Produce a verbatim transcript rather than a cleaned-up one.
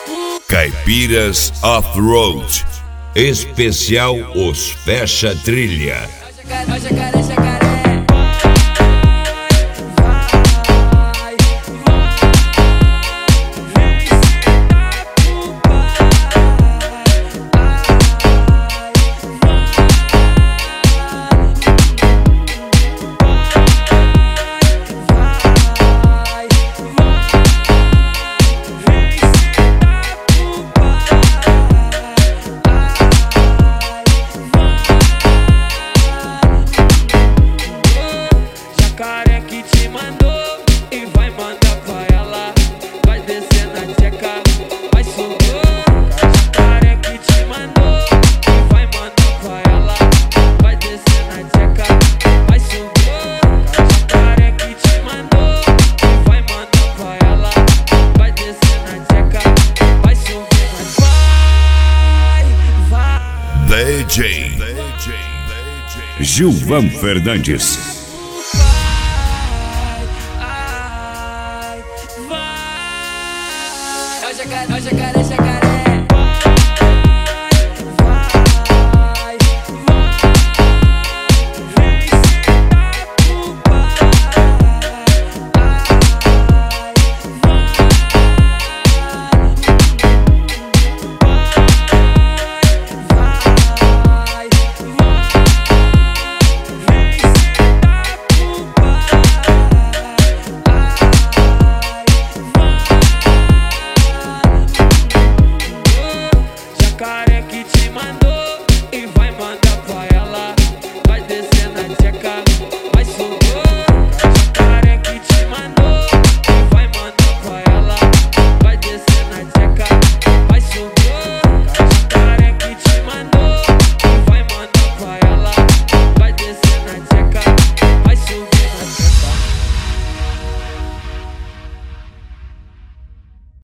Caipiras Off-Road. Especial Os Fecha Trilha. Jacaré, jacaré, jacaré. Jacaré que te mandou e vai mandar pra ela. Vai descer na tcheca, vai subir. Jacaré que te mandou e vai mandar pra ela. Vai descer na tcheca, vai subir. Jacaré que te mandou e vai mandar pra ela. Vai descer na tcheca, vai subir. Vai, vai. D J Gilvan Fernandes. É o jacaré, é o jacaré, jacaré.